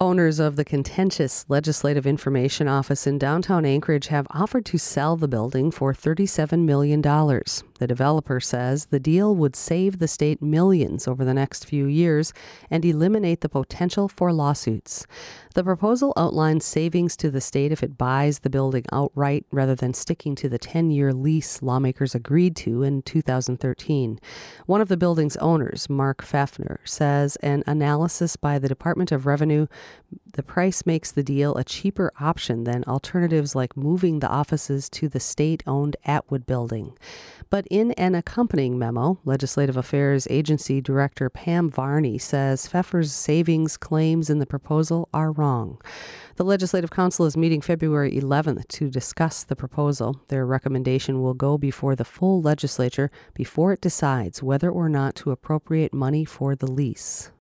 Owners of the contentious Legislative Information Office in downtown Anchorage have offered to sell the building for $37 million. The developer says the deal would save the state millions over the next few years and eliminate the potential for lawsuits. The proposal outlines savings to the state if it buys the building outright rather than sticking to the 10-year lease lawmakers agreed to in 2013. One of the building's owners, Mark Pfeffner, says an analysis by the Department of Revenue the price makes the deal a cheaper option than alternatives like moving the offices to the state-owned Atwood building. But in an accompanying memo, Legislative Affairs Agency Director Pam Varney says Pfeffer's savings claims in the proposal are wrong. The Legislative Council is meeting February 11th to discuss the proposal. Their recommendation will go before the full legislature before it decides whether or not to appropriate money for the lease.